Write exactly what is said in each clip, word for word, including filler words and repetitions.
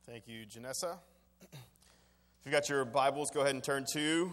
Thank you, Janessa. If you got your Bibles, go ahead and turn to,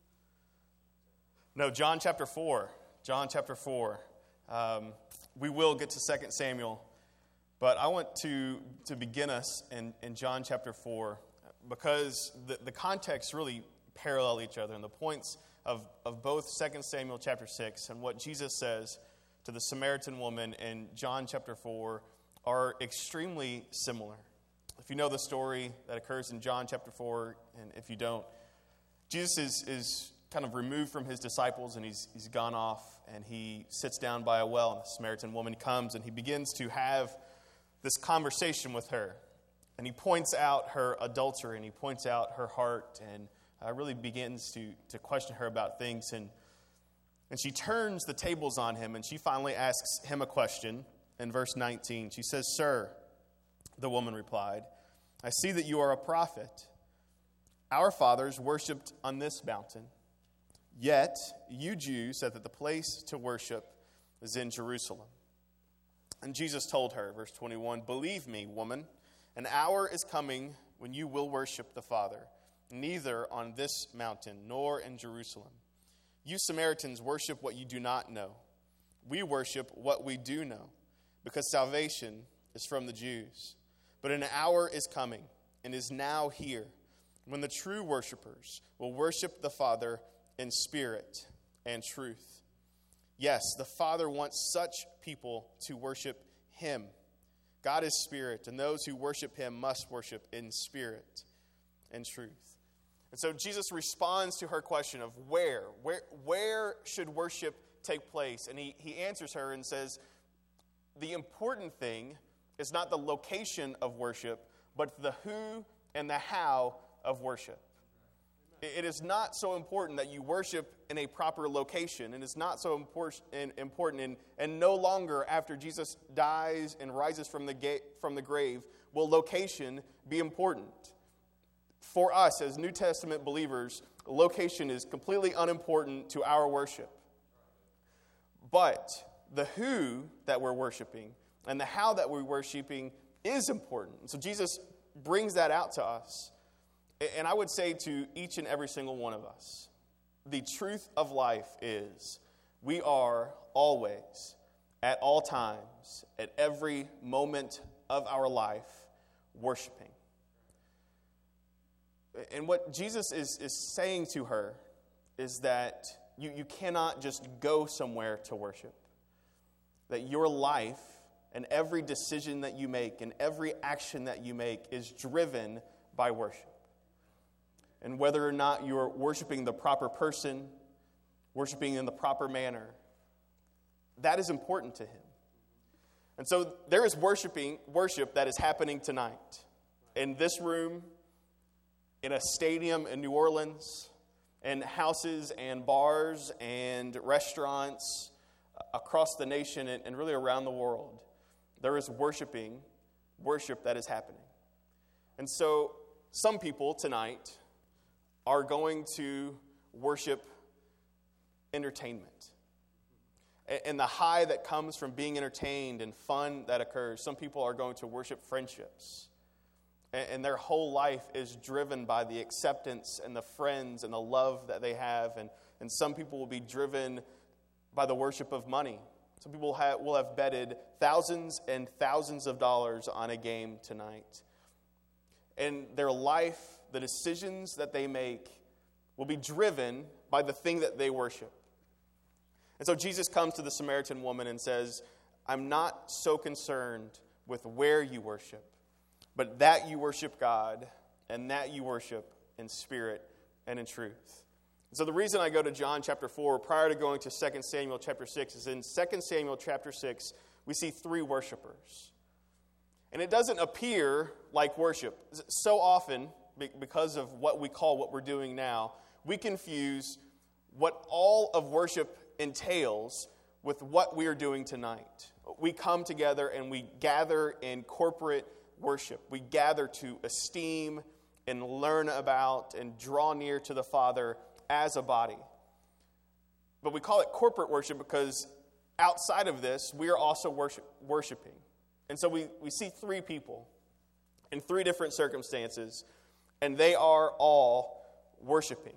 no, John chapter four. John chapter four. Um, we will get to Second Samuel, but I want to, to begin us in, in John chapter four because the, the contexts really parallel each other, and the points of, of both Second Samuel chapter six and what Jesus says to the Samaritan woman in John chapter four are extremely similar. If you know the story that occurs in John chapter four, and if you don't, Jesus is, is kind of removed from his disciples, and he's, he's gone off, and he sits down by a well, and a Samaritan woman comes, and he begins to have this conversation with her. And he points out her adultery, and he points out her heart, and uh, really begins to, to question her about things. And, and she turns the tables on him, and she finally asks him a question in verse nineteen. She says, "Sir," the woman replied, "I see that you are a prophet. Our fathers worshipped on this mountain, yet you Jews said that the place to worship is in Jerusalem." And Jesus told her, verse twenty-one, "Believe me, woman, an hour is coming when you will worship the Father, neither on this mountain nor in Jerusalem. You Samaritans worship what you do not know. We worship what we do know, because salvation is from the Jews. But an hour is coming, and is now here, when the true worshipers will worship the Father in spirit and truth. Yes, the Father wants such people to worship him. God is spirit, and those who worship him must worship in spirit and truth." And so Jesus responds to her question of where, where, where should worship take place? And he, he answers her and says, the important thing is not the location of worship, but the who and the how of worship. It is not so important that you worship in a proper location, and it's not so important, important and, and no longer after Jesus dies and rises from the ga- from the grave will location be important. For us as New Testament believers, location is completely unimportant to our worship. But the who that we're worshiping and the how that we're worshiping is important. So Jesus brings that out to us. And I would say to each and every single one of us, the truth of life is we are always, at all times, at every moment of our life, worshiping. And what Jesus is, is saying to her is that you, you cannot just go somewhere to worship. That your life and every decision that you make and every action that you make is driven by worship. And whether or not you're worshiping the proper person, worshiping in the proper manner, that is important to him. And so there is worshiping worship that is happening tonight in this room, in a stadium in New Orleans, in houses and bars and restaurants across the nation and really around the world. There is worshiping, worship that is happening. And so some people tonight are going to worship entertainment. And the high that comes from being entertained and fun that occurs. Some people are going to worship friendships. And their whole life is driven by the acceptance and the friends and the love that they have. And, and some people will be driven by the worship of money. Some people have, will have betted thousands and thousands of dollars on a game tonight. And their life, the decisions that they make, will be driven by the thing that they worship. And so Jesus comes to the Samaritan woman and says, "I'm not so concerned with where you worship, but that you worship God, and that you worship in spirit and in truth." And so the reason I go to John chapter four prior to going to Second Samuel chapter six is in Second Samuel chapter six, we see three worshipers. And it doesn't appear like worship. So often, because of what we call what we're doing now, we confuse what all of worship entails with what we are doing tonight. We come together and we gather in corporate worship. We gather to esteem and learn about and draw near to the Father as a body. But we call it corporate worship because outside of this, we are also worship, worshiping. And so we, we see three people in three different circumstances, and they are all worshiping.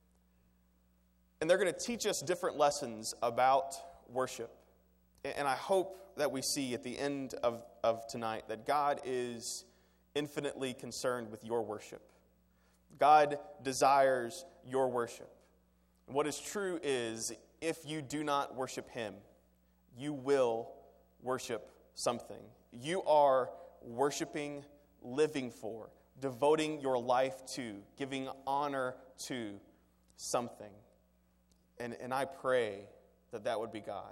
And they're going to teach us different lessons about worship. And I hope that we see at the end of, of tonight that God is infinitely concerned with your worship. God desires your worship. And what is true is, if you do not worship Him, you will worship something. You are worshiping, living for, devoting your life to, giving honor to something. And, and I pray that that would be God.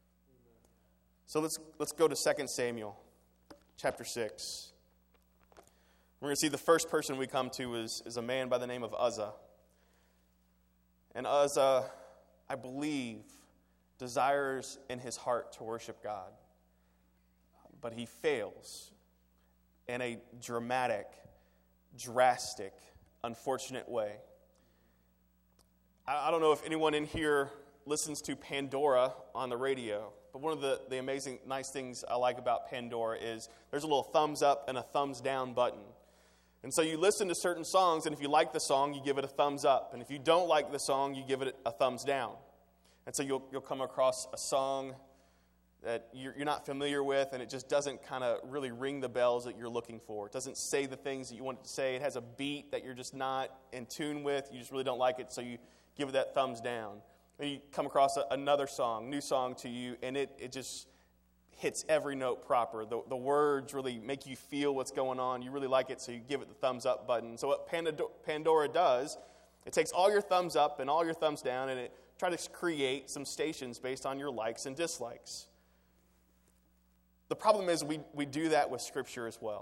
So let's let's go to Second Samuel chapter six. We're going to see the first person we come to is, is a man by the name of Uzzah. And Uzzah, I believe, desires in his heart to worship God. But he fails in a dramatic, drastic, unfortunate way. I, I don't know if anyone in here listens to Pandora on the radio. But one of the, the amazing, nice things I like about Pandora is there's a little thumbs up and a thumbs down button. And so you listen to certain songs, and if you like the song, you give it a thumbs up. And if you don't like the song, you give it a thumbs down. And so you'll you'll come across a song that you're, you're not familiar with, and it just doesn't kind of really ring the bells that you're looking for. It doesn't say the things that you want it to say. It has a beat that you're just not in tune with. You just really don't like it, so you give it that thumbs down. Then you come across a, another song, new song to you, and it, it just hits every note proper. The, the words really make you feel what's going on. You really like it, so you give it the thumbs up button. So what Pandora does, it takes all your thumbs up and all your thumbs down, and it tries to create some stations based on your likes and dislikes. The problem is we, we do that with Scripture as well.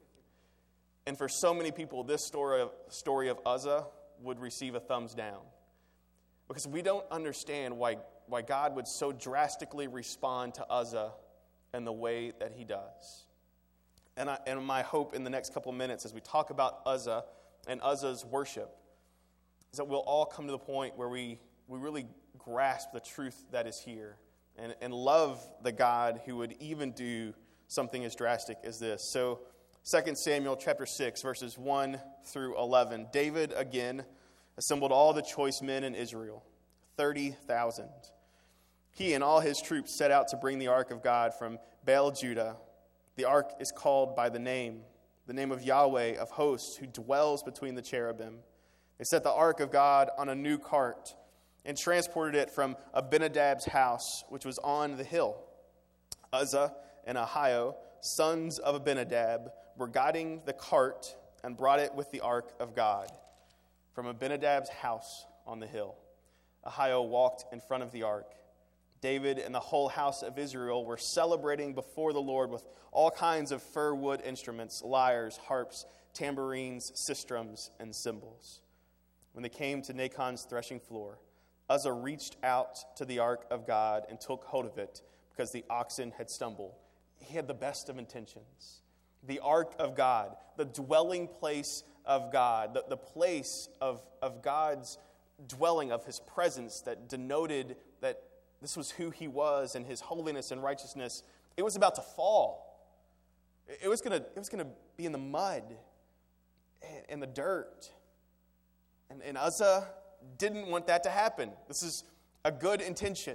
And for so many people, this story of, story of Uzzah would receive a thumbs down. Because we don't understand why, why God would so drastically respond to Uzzah in the way that he does. And, I, and my hope in the next couple of minutes as we talk about Uzzah and Uzzah's worship is that we'll all come to the point where we, we really grasp the truth that is here and, and love the God who would even do something as drastic as this. So Second Samuel chapter six, verses one through eleven. David again assembled all the choice men in Israel, thirty thousand. He and all his troops set out to bring the ark of God from Baal Judah. The ark is called by the name, the name of Yahweh of hosts, who dwells between the cherubim. They set the ark of God on a new cart and transported it from Abinadab's house, which was on the hill. Uzzah and Ahio, sons of Abinadab, were guiding the cart and brought it with the ark of God from Abinadab's house on the hill. Ahio walked in front of the ark. David and the whole house of Israel were celebrating before the Lord with all kinds of fir wood instruments, lyres, harps, tambourines, sistrums, and cymbals. When they came to Nachon's threshing floor, Uzzah reached out to the ark of God and took hold of it because the oxen had stumbled. He had the best of intentions. The ark of God, the dwelling place of God, the, the place of, of God's dwelling, of his presence that denoted that this was who he was and his holiness and righteousness. It was about to fall. It was going to it was going to be in the mud and, and the dirt. And, and Uzzah didn't want that to happen. This is a good intention.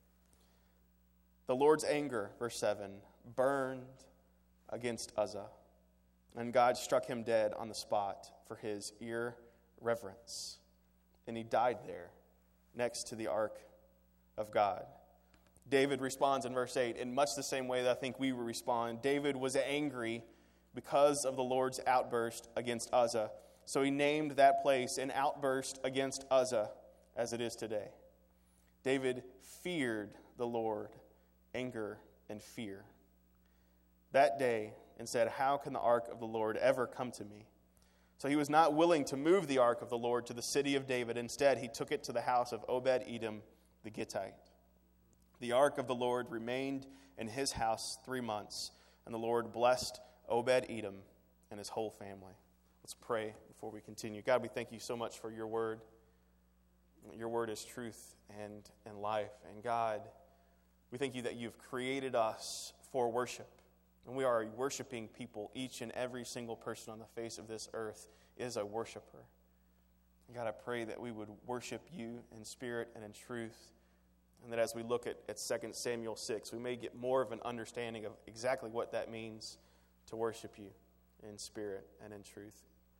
The Lord's anger, verse seven, burned against Uzzah, and God struck him dead on the spot for his irreverence. And he died there next to the ark of God. David responds in verse eight in much the same way that I think we would respond. David was angry because of the Lord's outburst against Uzzah. So he named that place an outburst against Uzzah, as it is today. David feared the Lord, anger and fear, that day, and said, "How can the ark of the Lord ever come to me?" So he was not willing to move the ark of the Lord to the city of David. Instead, he took it to the house of Obed-Edom the Gittite. The ark of the Lord remained in his house three months, and the Lord blessed Obed-Edom and his whole family. Let's pray before we continue. God, we thank you so much for your word. Your word is truth and, and life. And God, we thank you that you've created us for worship. And we are a worshiping people. Each and every single person on the face of this earth is a worshiper. God, I pray that we would worship you in spirit and in truth, and that as we look at, at Second Samuel six, we may get more of an understanding of exactly what that means to worship you in spirit and in truth.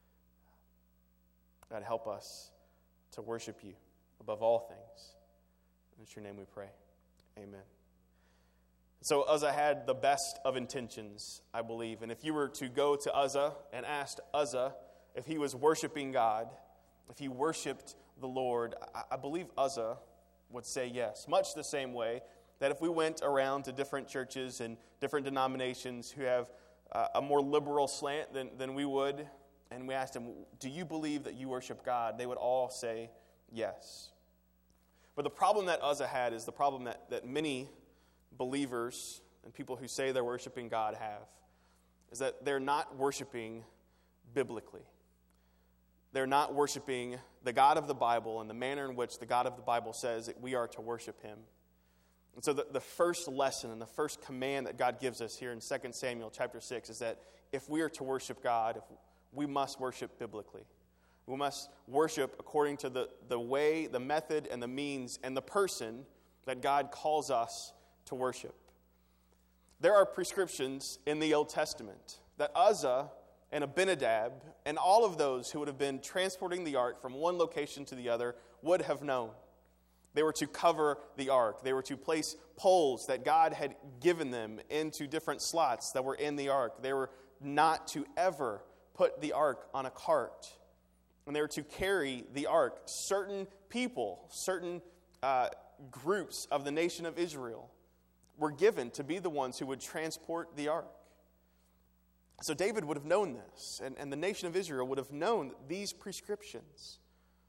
God, help us to worship you above all things. In your name we pray. Amen. So Uzzah had the best of intentions, I believe. And if you were to go to Uzzah and ask Uzzah if he was worshiping God, if he worshiped the Lord, I, I believe Uzzah would say yes. Much the same way that if we went around to different churches and different denominations who have uh, a more liberal slant than, than we would, and we asked them, do you believe that you worship God? They would all say yes. But the problem that Uzzah had is the problem that, that many believers and people who say they're worshiping God have, is that they're not worshiping biblically. They're not worshiping the God of the Bible in the manner in which the God of the Bible says that we are to worship him. And so the, the first lesson and the first command that God gives us here in Second Samuel chapter six is that if we are to worship God, if we must worship biblically. We must worship according to the, the way, the method, and the means, and the person that God calls us to worship. There are prescriptions in the Old Testament that Uzzah and Abinadab and all of those who would have been transporting the ark from one location to the other would have known. They were to cover the ark. They were to place poles that God had given them into different slots that were in the ark. They were not to ever put the ark on a cart. And they were to carry the ark. Certain people, certain uh, groups of the nation of Israel were given to be the ones who would transport the ark. So David would have known this, and, and the nation of Israel would have known these prescriptions.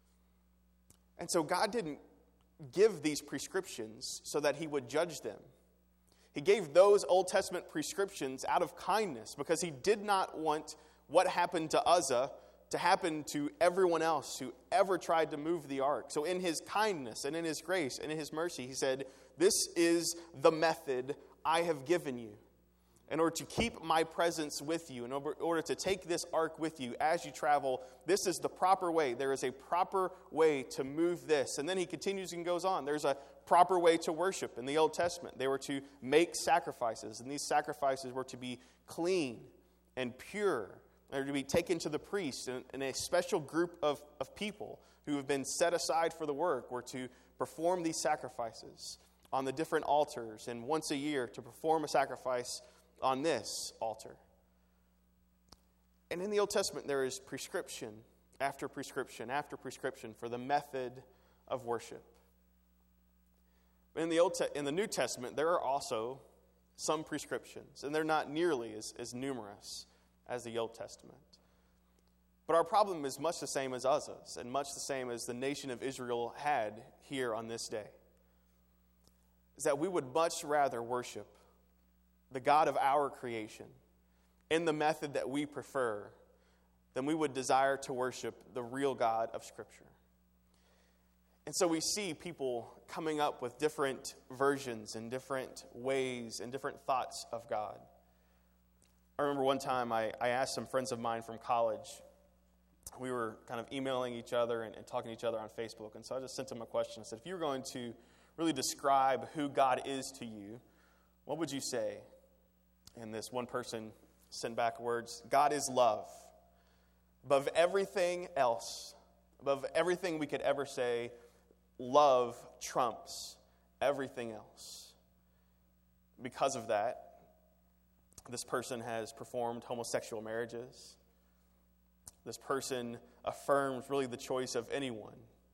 And so God didn't give these prescriptions so that he would judge them. He gave those Old Testament prescriptions out of kindness because he did not want what happened to Uzzah to happen to everyone else who ever tried to move the ark. So in his kindness and in his grace and in his mercy, he said, this is the method I have given you in order to keep my presence with you, in order to take this ark with you as you travel. This is the proper way. There is a proper way to move this. And then he continues and goes on. There's a proper way to worship in the Old Testament. They were to make sacrifices, and these sacrifices were to be clean and pure. They were to be taken to the priest, and, and a special group of, of people who have been set aside for the work were to perform these sacrifices on the different altars, and once a year to perform a sacrifice on this altar. And in the Old Testament, there is prescription after prescription after prescription for the method of worship. But in the Old Te- in the New Testament, there are also some prescriptions, and they're not nearly as, as numerous as the Old Testament. But our problem is much the same as Uzzah's, and much the same as the nation of Israel had here on this day. Is that we would much rather worship the God of our creation in the method that we prefer than we would desire to worship the real God of Scripture. And so we see people coming up with different versions and different ways and different thoughts of God. I remember one time I, I asked some friends of mine from college. We were kind of emailing each other and, and talking to each other on Facebook. And so I just sent them a question. I said, if you were going to really describe who God is to you, what would you say? And this one person sent back words, God is love. Above everything else, above everything we could ever say, love trumps everything else. Because of that, this person has performed homosexual marriages. This person affirms really the choice of anyone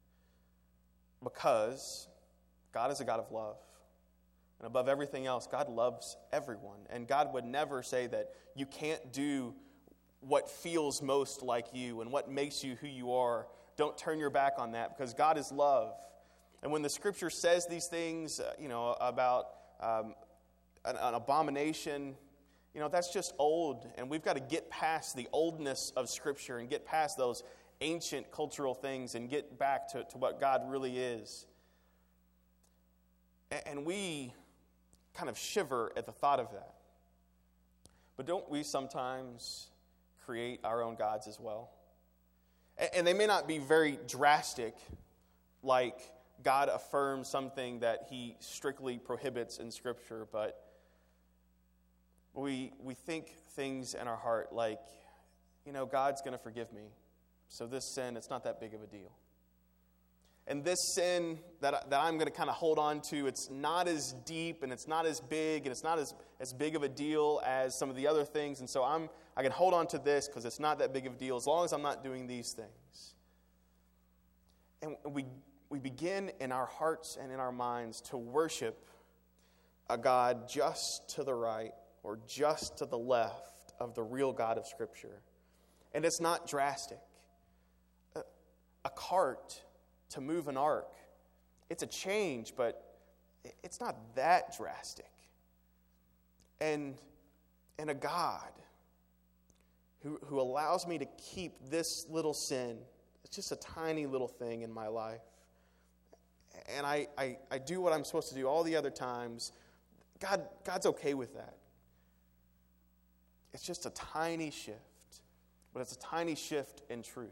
because God is a God of love. And above everything else, God loves everyone. And God would never say that you can't do what feels most like you and what makes you who you are. Don't turn your back on that because God is love. And when the Scripture says these things, uh, you know, about um, an, an abomination, you know, that's just old. And we've got to get past the oldness of Scripture and get past those ancient cultural things and get back to, to what God really is. And, and we kind of shiver at the thought of that. But don't we sometimes create our own gods as well? And they may not be very drastic, like God affirms something that he strictly prohibits in Scripture, but we we think things in our heart like, you know, God's going to forgive me, so this sin, it's not that big of a deal. And this sin that, that I'm going to kind of hold on to, it's not as deep and it's not as big and it's not as, as big of a deal as some of the other things. And so I'm I can hold on to this because it's not that big of a deal as long as I'm not doing these things. And we we begin in our hearts and in our minds to worship a God just to the right or just to the left of the real God of Scripture. And it's not drastic. A, a cart to move an ark, it's a change, but it's not that drastic. And, and a God who, who allows me to keep this little sin, it's just a tiny little thing in my life, and I, I, I do what I'm supposed to do all the other times, God, God's okay with that. It's just a tiny shift, but it's a tiny shift in truth.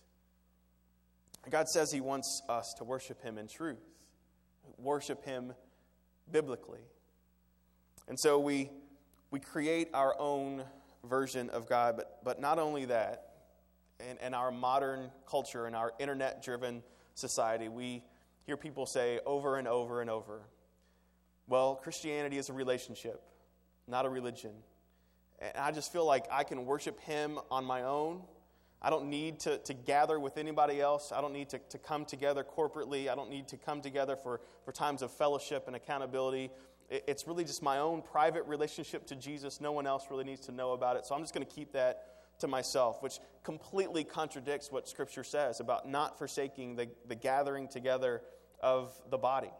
God says he wants us to worship him in truth, worship him biblically. And so we we create our own version of God, but, but not only that, in, in our modern culture, in our internet-driven society, we hear people say over and over and over, well, Christianity is a relationship, not a religion. And I just feel like I can worship him on my own. I don't need to, to gather with anybody else. I don't need to, to come together corporately. I don't need to come together for, for times of fellowship and accountability. It, it's really just my own private relationship to Jesus. No one else really needs to know about it. So I'm just going to keep that to myself, which completely contradicts what Scripture says about not forsaking the, the gathering together of the body.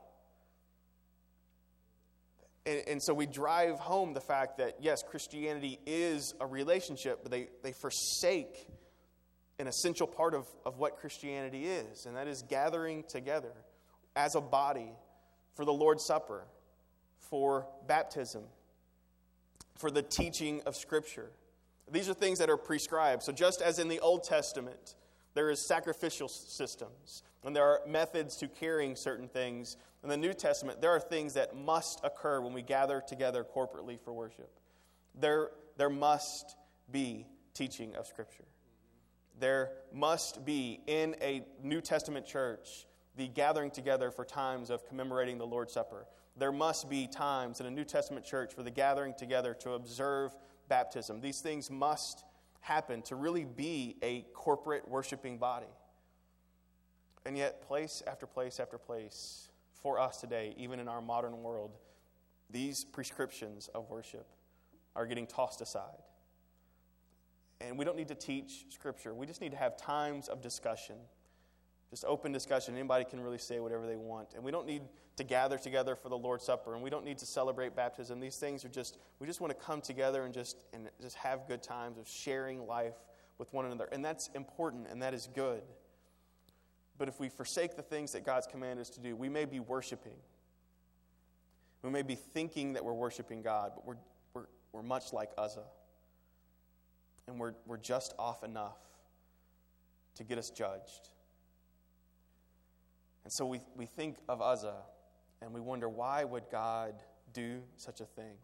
And, and so we drive home the fact that, yes, Christianity is a relationship, but they, they forsake an essential part of, of what Christianity is, and that is gathering together as a body for the Lord's Supper, for baptism, for the teaching of Scripture. These are things that are prescribed. So just as in the Old Testament, there is sacrificial systems, and there are methods to carrying certain things. In the New Testament, there are things that must occur when we gather together corporately for worship. There, there must be teaching of Scripture. There must be, in a New Testament church, the gathering together for times of commemorating the Lord's Supper. There must be times in a New Testament church for the gathering together to observe baptism. These things must happen to really be a corporate worshiping body. And yet, place after place after place, for us today, even in our modern world, these prescriptions of worship are getting tossed aside. And we don't need to teach Scripture. We just need to have times of discussion. Just open discussion. Anybody can really say whatever they want. And we don't need to gather together for the Lord's Supper. And we don't need to celebrate baptism. These things are just, we just want to come together and just, and just have good times of sharing life with one another. And that's important and that is good. But if we forsake the things that God's commanded us to do, we may be worshiping. We may be thinking that we're worshiping God, but we're, we're, we're much like Uzzah. And we're, we're just off enough to get us judged. And so we, we think of Uzzah, and we wonder, why would God do such a thing?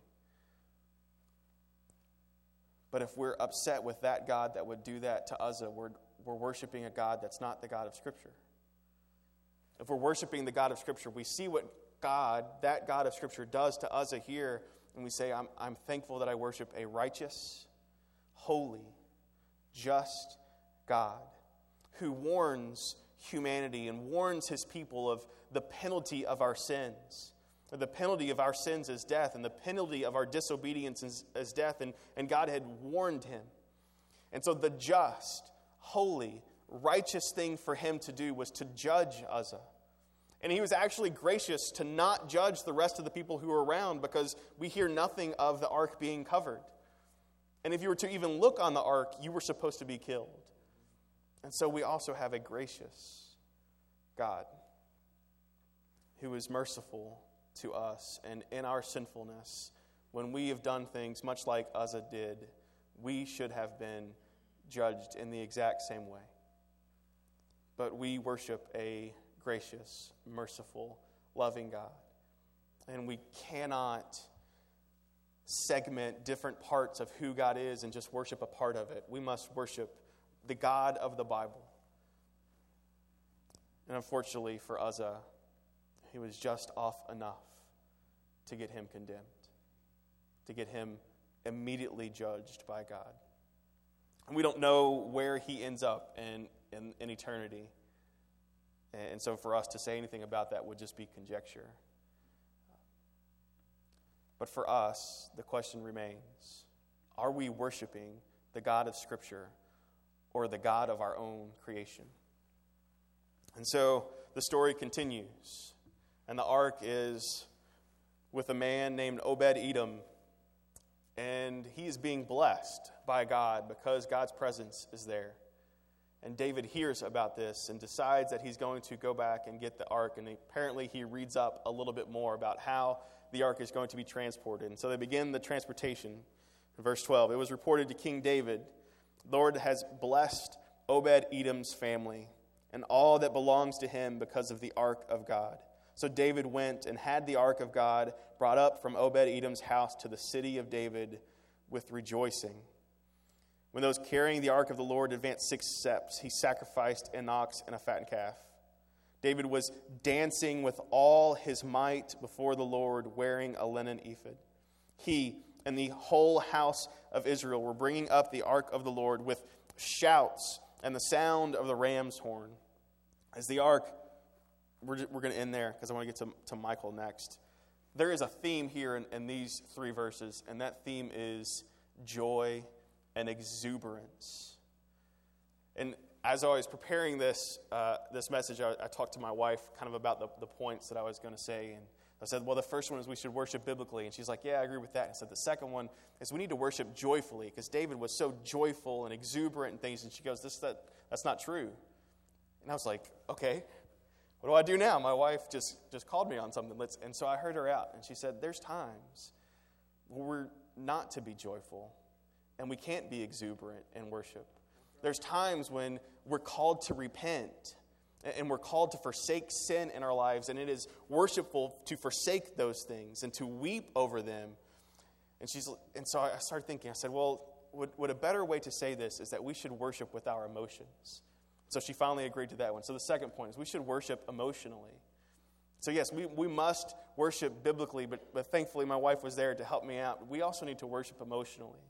But if we're upset with that God that would do that to Uzzah, we're, we're worshiping a God that's not the God of Scripture. If we're worshiping the God of Scripture, we see what God, that God of Scripture, does to Uzzah here, and we say, I'm, I'm thankful that I worship a righteous, holy, just God who warns humanity and warns his people of the penalty of our sins. The penalty of our sins is death, and the penalty of our disobedience is, is death, and, and God had warned him. And so the just, holy, righteous thing for him to do was to judge Uzzah. And he was actually gracious to not judge the rest of the people who were around, because we hear nothing of the ark being covered. And if you were to even look on the ark, you were supposed to be killed. And so we also have a gracious God who is merciful to us, and in our sinfulness when we have done things much like Uzzah did, we should have been judged in the exact same way. But we worship a gracious, merciful, loving God. And we cannot segment different parts of who God is and just worship a part of it. We must worship the God of the Bible. And unfortunately for Uzzah, he was just off enough to get him condemned, to get him immediately judged by God. And we don't know where he ends up in, in, in eternity. And so for us to say anything about that would just be conjecture. But for us, the question remains, are we worshiping the God of Scripture or the God of our own creation? And so the story continues. And the ark is with a man named Obed-Edom. And he is being blessed by God because God's presence is there. And David hears about this and decides that he's going to go back and get the ark. And apparently he reads up a little bit more about how the ark is going to be transported. And so they begin the transportation. In verse twelve, it was reported to King David, the Lord has blessed Obed-Edom's family and all that belongs to him because of the ark of God. So David went and had the ark of God brought up from Obed-Edom's house to the city of David with rejoicing. When those carrying the ark of the Lord advanced six steps, he sacrificed an ox and a fattened calf. David was dancing with all his might before the Lord, wearing a linen ephod. He and the whole house of Israel were bringing up the ark of the Lord with shouts and the sound of the ram's horn. As the ark, we're, we're going to end there because I want to get to, to Michael next. There is a theme here in, in these three verses, and that theme is joy and exuberance. And as I was preparing this uh, this message, I, I talked to my wife kind of about the, the points that I was going to say. And I said, well, the first one is we should worship biblically. And she's like, yeah, I agree with that. And I said, the second one is we need to worship joyfully because David was so joyful and exuberant and things. And she goes, this that that's not true. And I was like, okay, what do I do now? My wife just, just called me on something. Let's, and so I heard her out. And she said, there's times where we're not to be joyful and we can't be exuberant in worship. There's times when we're called to repent and we're called to forsake sin in our lives, and it is worshipful to forsake those things and to weep over them. And she's and so I started thinking, I said, well, would, would a better way to say this is that we should worship with our emotions. So she finally agreed to that one. So the second point is we should worship emotionally. So yes, we, we must worship biblically, but, but thankfully my wife was there to help me out. We also need to worship emotionally.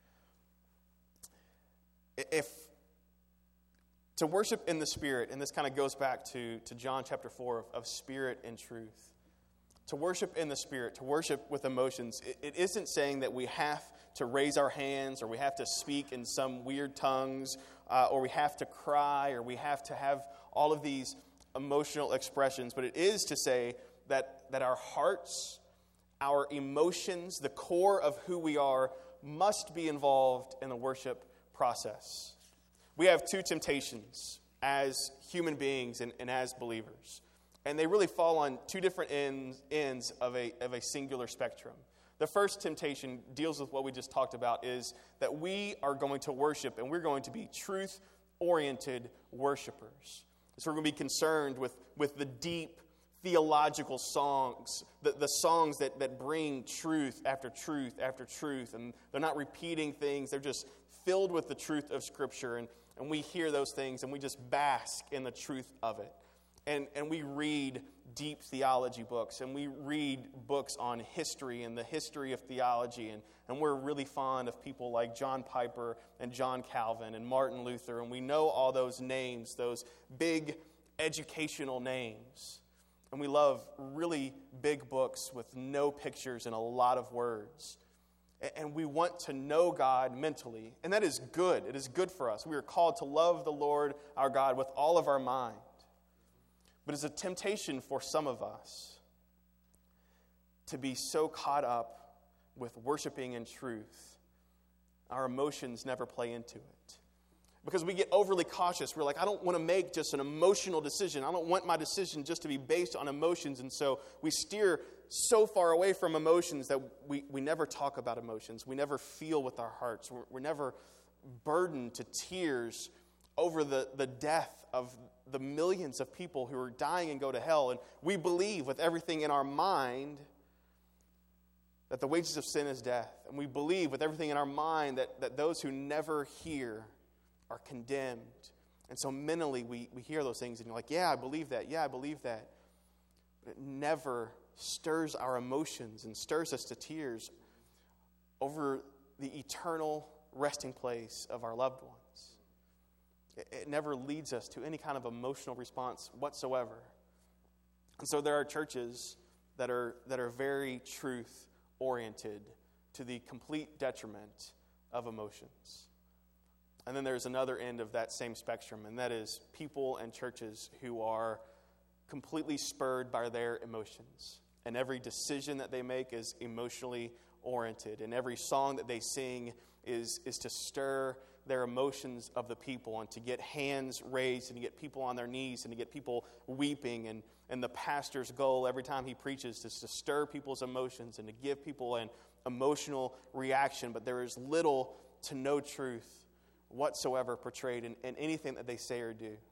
If to worship in the Spirit, and this kind of goes back to, to John chapter four of, of Spirit and truth. To worship in the Spirit, to worship with emotions, it, it isn't saying that we have to raise our hands or we have to speak in some weird tongues uh, or we have to cry or we have to have all of these emotional expressions, but it is to say that, that our hearts, our emotions, the core of who we are must be involved in the worship process. We have two temptations as human beings and, and as believers. And they really fall on two different ends, ends of a, of a singular spectrum. The first temptation deals with what we just talked about, is that we are going to worship and we're going to be truth-oriented worshipers. So we're going to be concerned with, with the deep theological songs, the, the songs that, that bring truth after truth after truth. And they're not repeating things, they're just filled with the truth of Scripture. And, and we hear those things and we just bask in the truth of it. And, and we read deep theology books, and we read books on history and the history of theology, and, and we're really fond of people like John Piper and John Calvin and Martin Luther, and we know all those names, those big educational names. And we love really big books with no pictures and a lot of words. And we want to know God mentally, and that is good. It is good for us. We are called to love the Lord our God with all of our mind. But it's a temptation for some of us to be so caught up with worshiping in truth, our emotions never play into it. Because we get overly cautious. We're like, I don't want to make just an emotional decision. I don't want my decision just to be based on emotions. And so we steer so far away from emotions that we, we never talk about emotions. We never feel with our hearts. We're, we're never burdened to tears over the, the death of the millions of people who are dying and go to hell. And we believe with everything in our mind that the wages of sin is death. And we believe with everything in our mind that, that those who never hear are condemned. And so mentally we, we hear those things and you're like, yeah, I believe that. Yeah, I believe that. But it never stirs our emotions and stirs us to tears over the eternal resting place of our loved ones. It, it never leads us to any kind of emotional response whatsoever. And so there are churches that are that are very truth oriented to the complete detriment of emotions. And then there's another end of that same spectrum, and that is people and churches who are completely spurred by their emotions. And every decision that they make is emotionally oriented. And every song that they sing is, is to stir their emotions of the people and to get hands raised and to get people on their knees and to get people weeping. And, and the pastor's goal every time he preaches is to stir people's emotions and to give people an emotional reaction. But there is little to no truth whatsoever portrayed in, in anything that they say or do.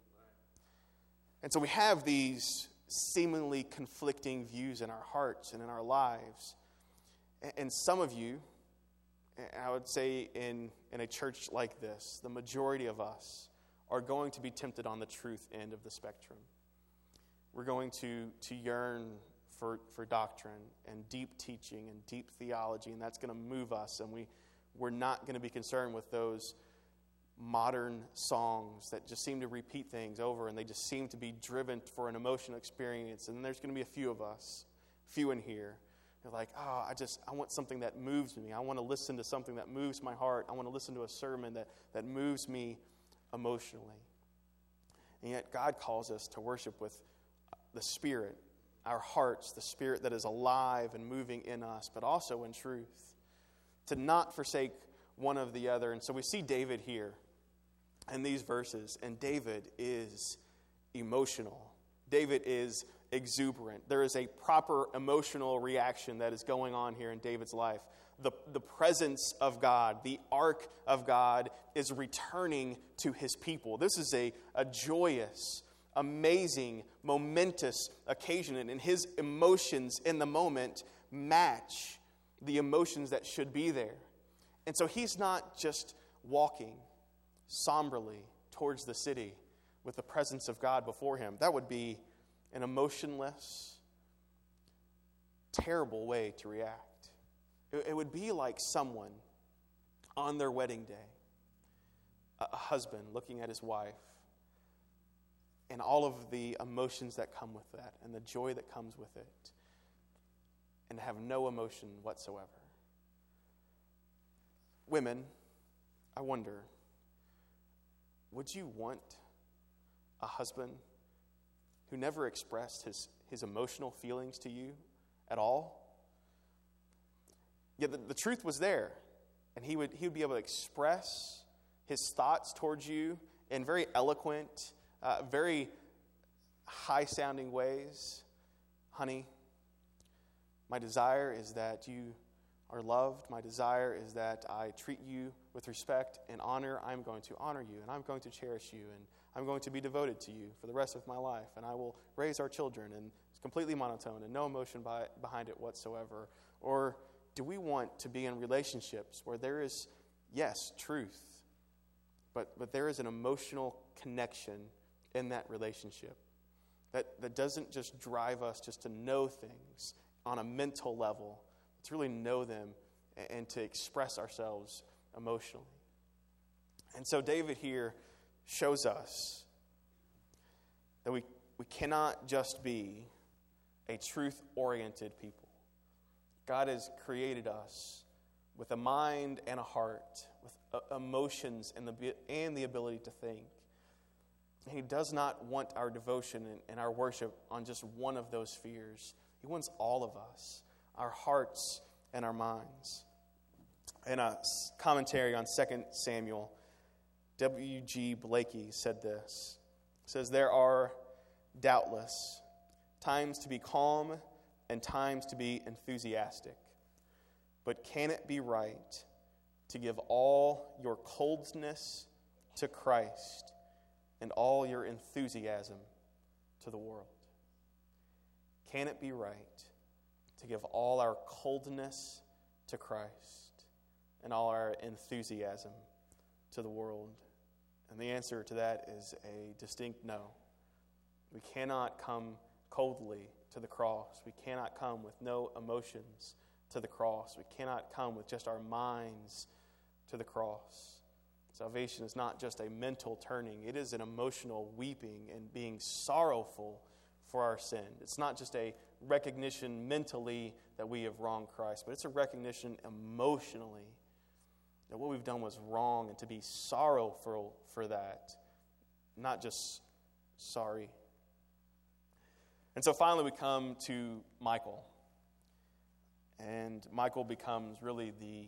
And so we have these seemingly conflicting views in our hearts and in our lives. And, and some of you, I would say in, in a church like this, the majority of us are going to be tempted on the truth end of the spectrum. We're going to, to yearn for, for doctrine and deep teaching and deep theology, and that's going to move us. And we, we're not going to be concerned with those modern songs that just seem to repeat things over, and they just seem to be driven for an emotional experience. And there's going to be a few of us, few in here, they're like, oh, I just, I want something that moves me. I want to listen to something that moves my heart. I want to listen to a sermon that, that moves me emotionally. And yet God calls us to worship with the Spirit, our hearts, the Spirit that is alive and moving in us, but also in truth, to not forsake one of the other. And so we see David here in these verses, and David is emotional. David is exuberant. There is a proper emotional reaction that is going on here in David's life. The, the presence of God, the ark of God is returning to his people. This is a, a joyous, amazing, momentous occasion, and his emotions in the moment match the emotions that should be there. And so he's not just walking somberly towards the city with the presence of God before him. That would be an emotionless, terrible way to react. It, it would be like someone on their wedding day, a, a husband looking at his wife, and all of the emotions that come with that, and the joy that comes with it, and have no emotion whatsoever. Women, I wonder, would you want a husband who never expressed his, his emotional feelings to you at all? Yet the, the truth was there, and he would, he would be able to express his thoughts towards you in very eloquent, uh, very high-sounding ways. Honey, my desire is that you are loved. My desire is that I treat you with respect and honor. I'm going to honor you, and I'm going to cherish you, and I'm going to be devoted to you for the rest of my life, and I will raise our children, and it's completely monotone and no emotion by, behind it whatsoever. Or do we want to be in relationships where there is, yes, truth, but, but there is an emotional connection in that relationship that, that doesn't just drive us just to know things on a mental level, to really know them and to express ourselves emotionally. And so David here shows us that we, we cannot just be a truth-oriented people. God has created us with a mind and a heart, with uh, emotions and the, and the ability to think. And He does not want our devotion and, and our worship on just one of those spheres. He wants all of us, our hearts and our minds. In a commentary on Second Samuel, W G Blakey said this. He says, there are doubtless times to be calm and times to be enthusiastic. But can it be right to give all your coldness to Christ and all your enthusiasm to the world? Can it be right to give all our coldness to Christ and all our enthusiasm to the world? And the answer to that is a distinct no. We cannot come coldly to the cross. We cannot come with no emotions to the cross. We cannot come with just our minds to the cross. Salvation is not just a mental turning. It is an emotional weeping and being sorrowful for our sin. It's not just a recognition mentally that we have wronged Christ, but it's a recognition emotionally that what we've done was wrong, and to be sorrowful for that, not just sorry. And so finally we come to Michal. And Michal becomes really the,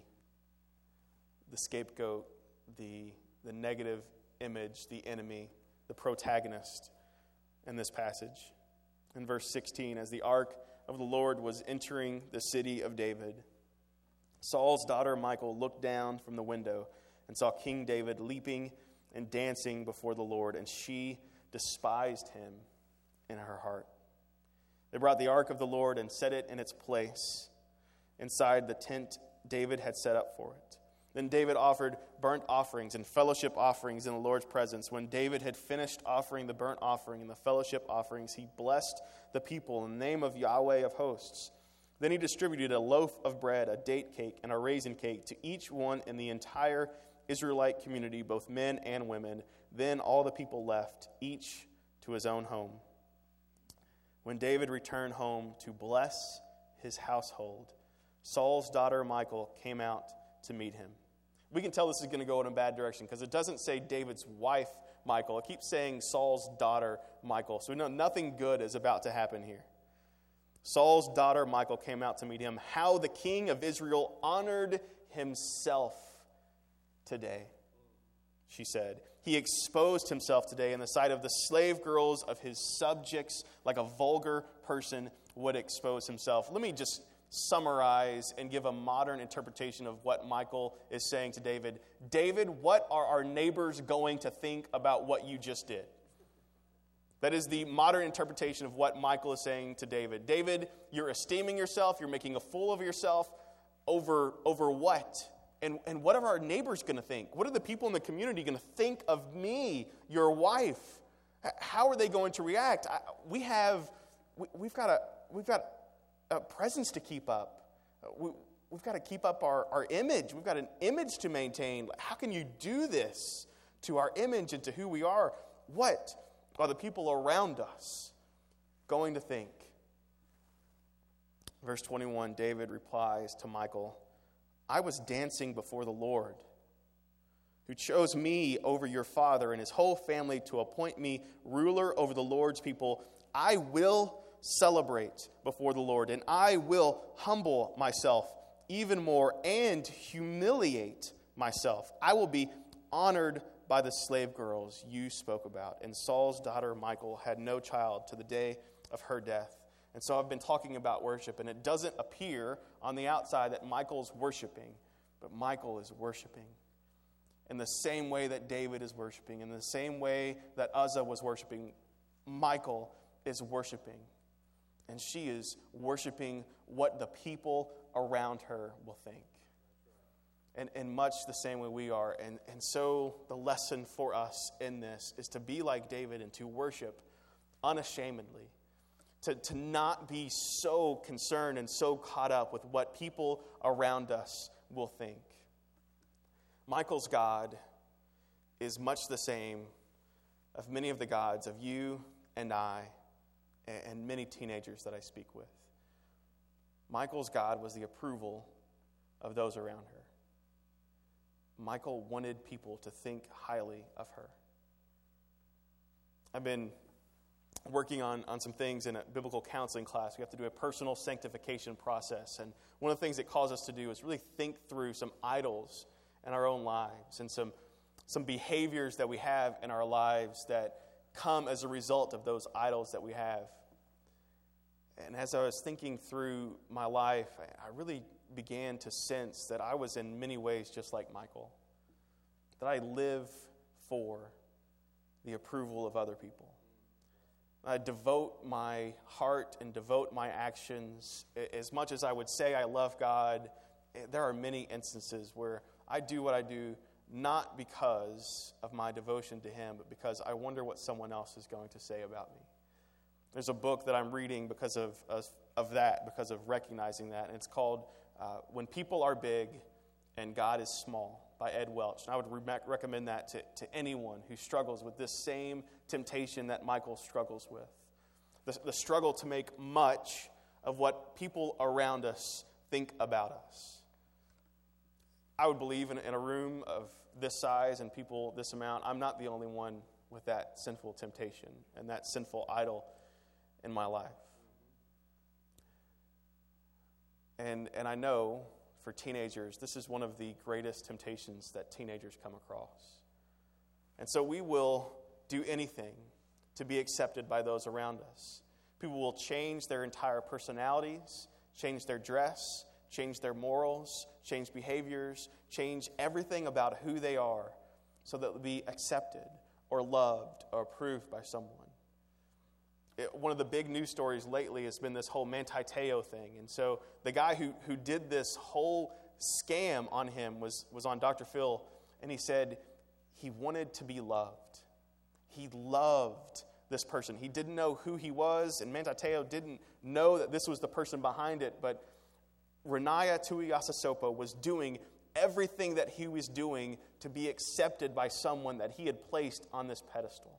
the scapegoat, the, the negative image, the enemy, the protagonist in this passage. In verse sixteen, as the ark of the Lord was entering the city of David, Saul's daughter Michal looked down from the window and saw King David leaping and dancing before the Lord, and she despised him in her heart. They brought the ark of the Lord and set it in its place inside the tent David had set up for it. Then David offered burnt offerings and fellowship offerings in the Lord's presence. When David had finished offering the burnt offering and the fellowship offerings, he blessed the people in the name of Yahweh of hosts. Then he distributed a loaf of bread, a date cake, and a raisin cake to each one in the entire Israelite community, both men and women. Then all the people left, each to his own home. When David returned home to bless his household, Saul's daughter Michal came out to meet him. We can tell this is going to go in a bad direction because it doesn't say David's wife, Michal. It keeps saying Saul's daughter, Michal. So we know nothing good is about to happen here. Saul's daughter Michal came out to meet him. How the king of Israel honored himself today, she said. He exposed himself today in the sight of the slave girls of his subjects like a vulgar person would expose himself. Let me just summarize and give a modern interpretation of what Michal is saying to David. David, what are our neighbors going to think about what you just did? That is the modern interpretation of what Michal is saying to David. David, you're esteeming yourself. You're making a fool of yourself. Over, over what? And, and what are our neighbors going to think? What are the people in the community going to think of me, your wife? How are they going to react? I, we have, we, we've got a, we've got a presence to keep up. We, we've got to keep up our, our image. We've got an image to maintain. How can you do this to our image and to who we are? What are the people around us going to think? Verse twenty-one, David replies to Michal, I was dancing before the Lord, who chose me over your father and his whole family to appoint me ruler over the Lord's people. I will celebrate before the Lord, and I will humble myself even more and humiliate myself. I will be honored by the slave girls you spoke about. And Saul's daughter Michal had no child to the day of her death. And so I've been talking about worship, and it doesn't appear on the outside that Michal's worshiping, but Michal is worshiping in the same way that David is worshiping, in the same way that Uzzah was worshiping. Michal is worshiping, and she is worshiping what the people around her will think. And in much the same way we are. And, and so the lesson for us in this is to be like David and to worship unashamedly. To, to not be so concerned and so caught up with what people around us will think. Michal's God is much the same of many of the gods of you and I and, and many teenagers that I speak with. Michal's God was the approval of those around her. Michal wanted people to think highly of her. I've been working on, on some things in a biblical counseling class. We have to do a personal sanctification process. And one of the things it calls us to do is really think through some idols in our own lives and some, some behaviors that we have in our lives that come as a result of those idols that we have. And as I was thinking through my life, I really began to sense that I was in many ways just like Michael. That I live for the approval of other people. I devote my heart and devote my actions. As much as I would say I love God, there are many instances where I do what I do not because of my devotion to Him, but because I wonder what someone else is going to say about me. There's a book that I'm reading because of, of, of that, because of recognizing that, and it's called uh, When People Are Big and God is Small by Ed Welch. And I would re- recommend that to, to anyone who struggles with this same temptation that Michael struggles with. The, the struggle to make much of what people around us think about us. I would believe in, in a room of this size and people this amount, I'm not the only one with that sinful temptation and that sinful idol in my life. And and I know for teenagers, this is one of the greatest temptations that teenagers come across. And so we will do anything to be accepted by those around us. People will change their entire personalities, change their dress, change their morals, change behaviors, change everything about who they are so that they'll be accepted or loved or approved by someone. It, one of the big news stories lately has been this whole Manti Te'o thing. And so the guy who, who did this whole scam on him was, was on Doctor Phil, and he said he wanted to be loved. He loved this person. He didn't know who he was, and Manti Te'o didn't know that this was the person behind it, but Renaya Tuiasosopo was doing everything that he was doing to be accepted by someone that he had placed on this pedestal.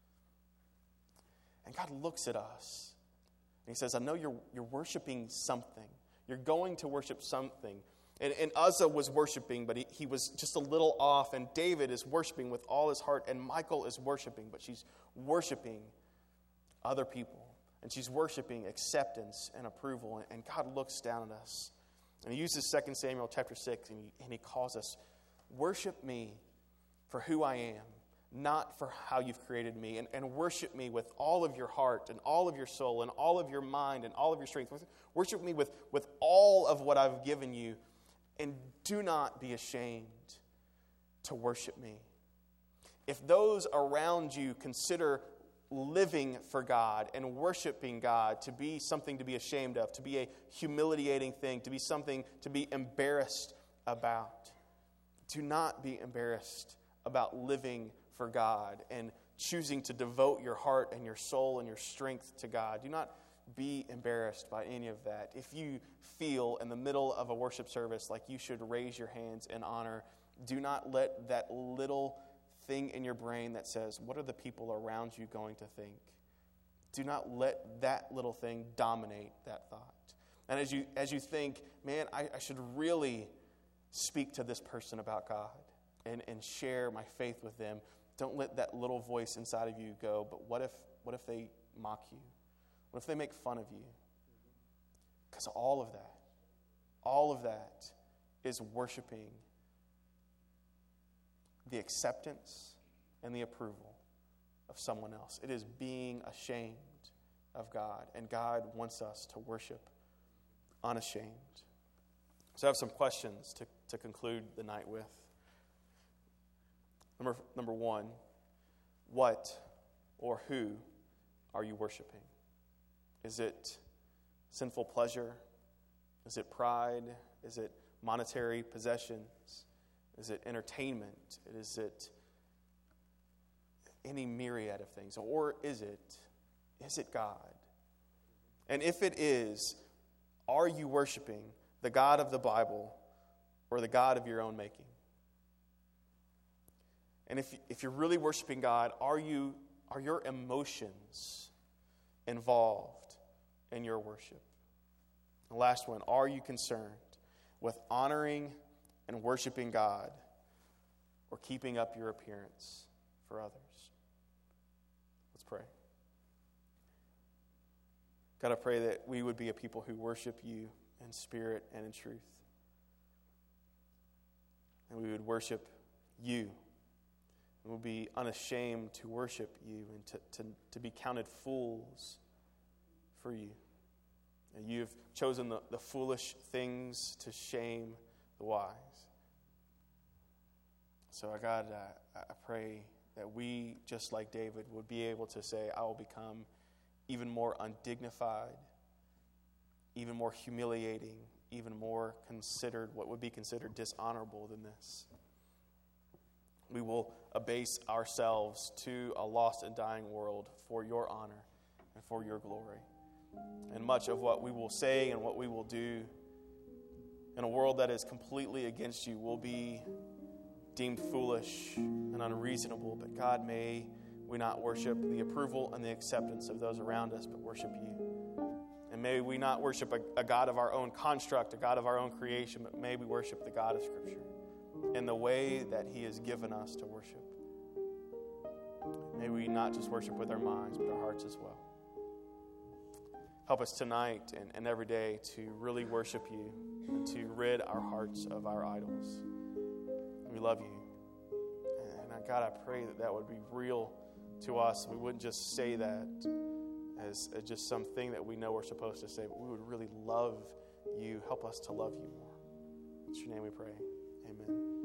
And God looks at us and He says, I know you're you're worshiping something. You're going to worship something. And, and Uzzah was worshiping, but he, he was just a little off. And David is worshiping with all his heart. And Michal is worshiping, but she's worshiping other people. And she's worshiping acceptance and approval. And God looks down at us. And He uses Second Samuel chapter six, and he, and he calls us, worship me for who I am, not for how you've created me. And, and worship me with all of your heart and all of your soul and all of your mind and all of your strength. Worship me with, with all of what I've given you. And do not be ashamed to worship me. If those around you consider living for God and worshiping God to be something to be ashamed of, to be a humiliating thing, to be something to be embarrassed about, do not be embarrassed about living for God and choosing to devote your heart and your soul and your strength to God. Do not be embarrassed by any of that. If you feel in the middle of a worship service like you should raise your hands in honor, do not let that little thing in your brain that says, what are the people around you going to think? Do not let that little thing dominate that thought. And as you as you think, man, I, I should really speak to this person about God and, and share my faith with them, don't let that little voice inside of you go, but what if what if they mock you? What if they make fun of you? Because all of that, all of that is worshiping the acceptance and the approval of someone else. It is being ashamed of God, and God wants us to worship unashamed. So I have some questions to, to conclude the night with. Number, number one, what or who are you worshiping? Is it sinful pleasure? Is it pride? Is it monetary possessions? Is it entertainment? Is it any myriad of things? Or is it, is it God? And if it is, are you worshiping the God of the Bible or the God of your own making? And if, if you're really worshiping God, are you are your emotions involved in your worship? The last one, are you concerned with honoring and worshiping God or keeping up your appearance for others? Let's pray. God, I pray that we would be a people who worship you in spirit and in truth. And we would worship you. And we'll be unashamed to worship you and to, to, to be counted fools for you. And you've chosen the, the foolish things to shame the wise. So, God, uh, I pray that we, just like David, would be able to say, I will become even more undignified, even more humiliating, even more considered, what would be considered dishonorable than this. We will abase ourselves to a lost and dying world for your honor and for your glory. And much of what we will say and what we will do in a world that is completely against you will be deemed foolish and unreasonable. But God, may we not worship the approval and the acceptance of those around us, but worship you. And may we not worship a, a God of our own construct, a God of our own creation, but may we worship the God of Scripture in the way that He has given us to worship. May we not just worship with our minds, but our hearts as well. Help us tonight and, and every day to really worship you and to rid our hearts of our idols. We love you. And God, I pray that that would be real to us. We wouldn't just say that as, as just something that we know we're supposed to say, but we would really love you. Help us to love you more. In your name we pray. Amen.